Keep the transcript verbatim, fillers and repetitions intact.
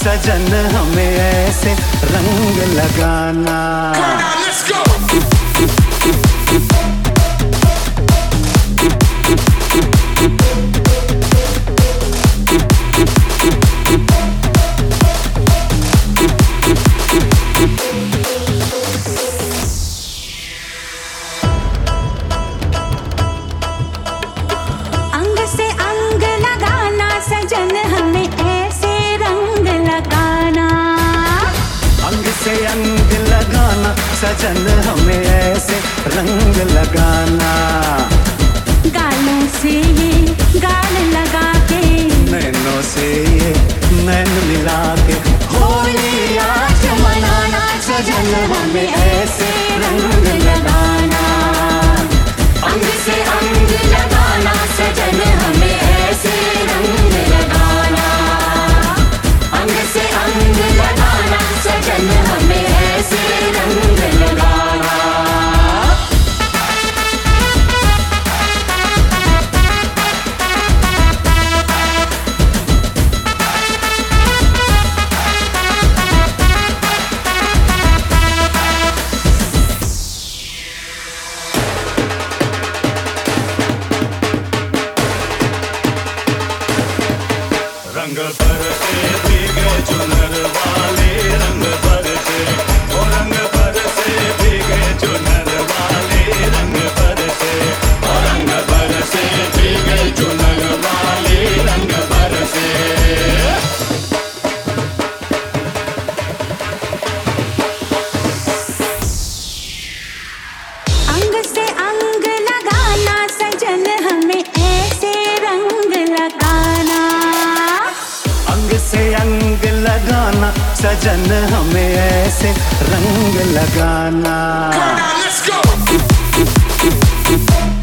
सजन हमें ऐसे रंग लगाना। से अंग लगाना सजन हमें ऐसे रंग लगाना। गालों से ये गाल लगा के, नैनों से ये नैन मिला के, होली आज मनाना सजन हमें ऐसे रंग लगाना। अंग से अंग लगाना सजन हमें ऐसे रंग लगाना। अंग से अंग लगाना सजन हमें ऐसे रंग लगाना। रंग बरसे भीगे चुनर वाले, रंग बरसे ओ रंग बरसे भीगे चुनर वाले, रंग बरसे ओ रंग बरसे भीगे चुनर वाले, रंग बरसे। अंग से अंग लगाना सजन हमें ऐसे रंग लगाना। अंग से अंग लगाना सजन हमें ऐसे रंग लगाना। Come on, let's go!